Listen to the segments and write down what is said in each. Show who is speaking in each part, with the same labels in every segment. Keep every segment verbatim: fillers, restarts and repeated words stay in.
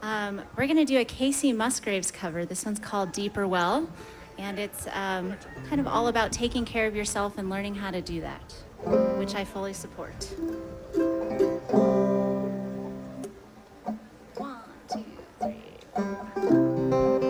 Speaker 1: Um, we're going to do a Casey Musgraves cover. This one's called Deeper Well, and it's um, kind of all about taking care of yourself and learning how to do that, which I fully support. One, two, three, four.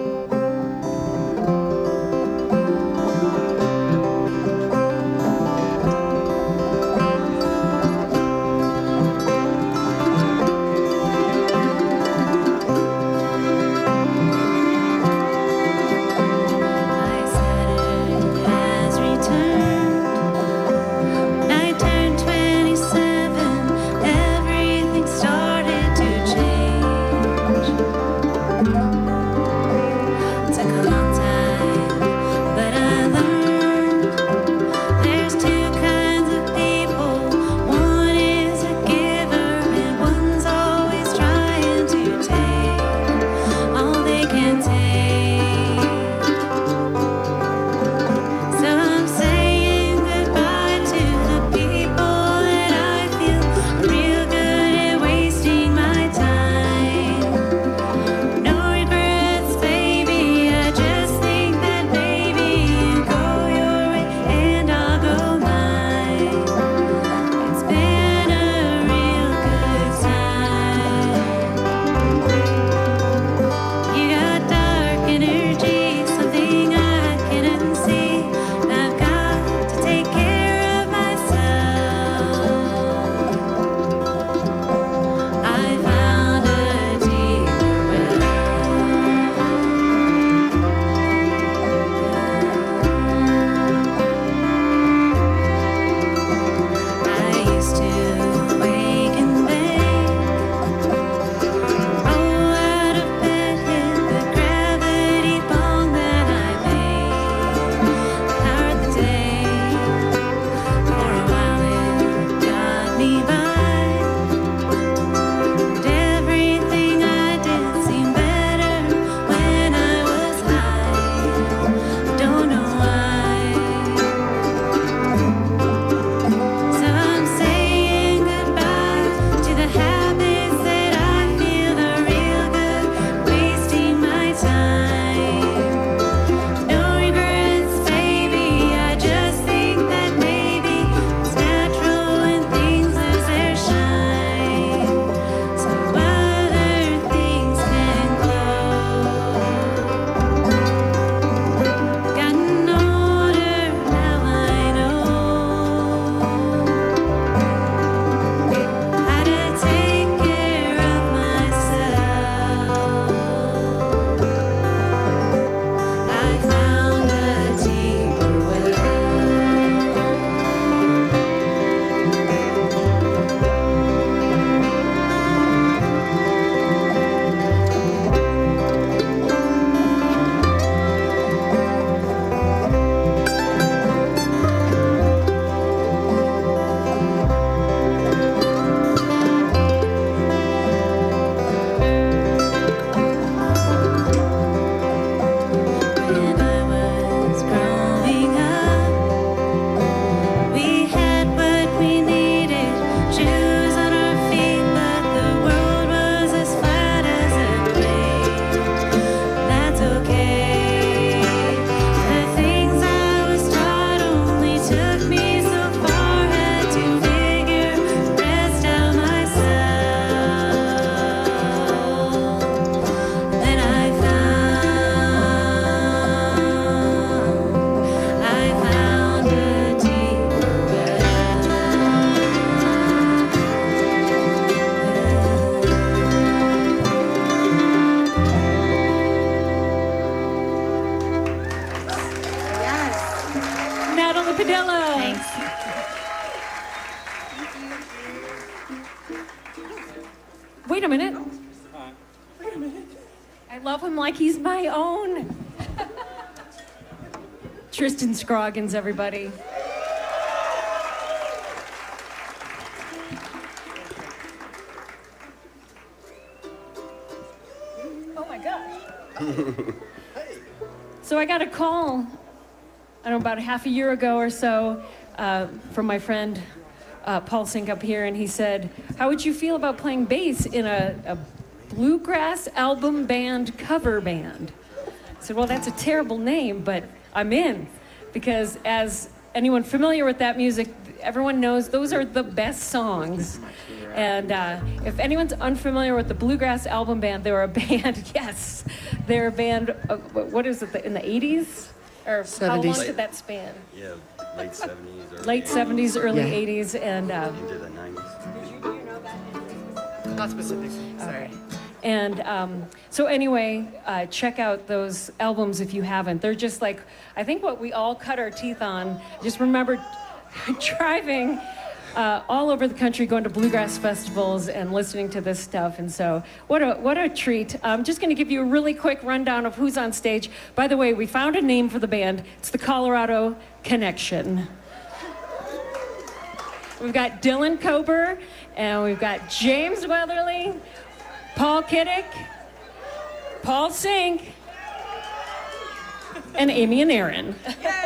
Speaker 2: Wait a minute. Wait a minute. I love him like he's my own. Tristan Scroggins, everybody. Oh my gosh. So I got a call, I don't know, about half a year ago or so, uh, from my friend uh, Paul Sink up here, and he said, how would you feel about playing bass in a, a Bluegrass Album Band Cover Band. I said, well, that's a terrible name, but I'm in. Because as anyone familiar with that music, everyone knows those are the best songs. And uh, if anyone's unfamiliar with the Bluegrass Album Band, they were a band, yes, they're a band, uh, what is it, in the eighties? Or
Speaker 3: seventies.
Speaker 2: How long did that span?
Speaker 4: Yeah, late seventies. Early
Speaker 2: Late
Speaker 4: eighties,
Speaker 2: seventies, early
Speaker 3: Yeah.
Speaker 2: eighties, and uh,
Speaker 4: into the nineties.
Speaker 3: Not specific. Sorry.
Speaker 2: and um, so anyway, uh, check out those albums if you haven't. They're just like, I think what we all cut our teeth on. Just remember driving uh, all over the country, going to bluegrass festivals and listening to this stuff. And so what a what a treat. I'm just going to give you a really quick rundown of who's on stage. By the way, we found a name for the band. It's the Colorado Connection. We've got Dylan Kober, and we've got James Weatherly, Paul Kiddick, Paul Sink, and Amy and Aaron.